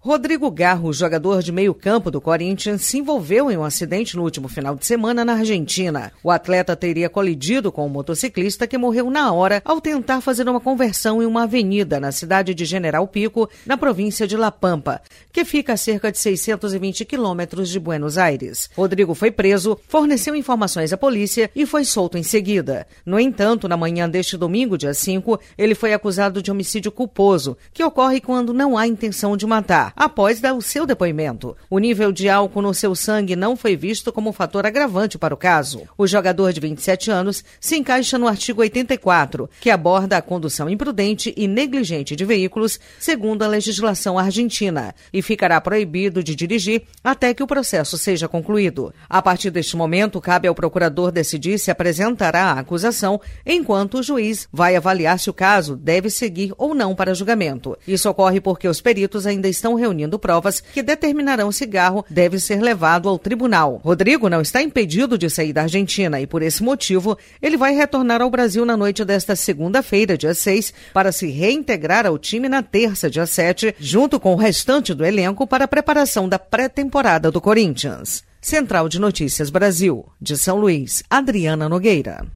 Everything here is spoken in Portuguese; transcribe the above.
Rodrigo Garro, jogador de meio-campo do Corinthians, se envolveu em um acidente no último final de semana na Argentina. O atleta teria colidido com um motociclista que morreu na hora ao tentar fazer uma conversão em uma avenida na cidade de General Pico, na província de La Pampa, que fica a cerca de 620 quilômetros de Buenos Aires. Rodrigo foi preso, forneceu informações à polícia e foi solto em seguida. No entanto, na manhã deste domingo, dia 5, ele foi acusado de homicídio culposo, que ocorre quando não há intenção de matar. Após dar o seu depoimento, o nível de álcool no seu sangue não foi visto como fator agravante para o caso. O jogador de 27 anos se encaixa no artigo 84, que aborda a condução imprudente e negligente de veículos, segundo a legislação argentina, e ficará proibido de dirigir até que o processo seja concluído. A partir deste momento, cabe ao procurador decidir se apresentará a acusação, enquanto o juiz vai avaliar se o caso deve seguir ou não para julgamento. Isso ocorre porque os peritos ainda estão reunindo provas que determinarão se Garro deve ser levado ao tribunal. Rodrigo não está impedido de sair da Argentina e, por esse motivo, ele vai retornar ao Brasil na noite desta segunda-feira, dia 6, para se reintegrar ao time na terça, dia 7, junto com o restante do elenco para a preparação da pré-temporada do Corinthians. Central de Notícias Brasil, de São Luís, Adriana Nogueira.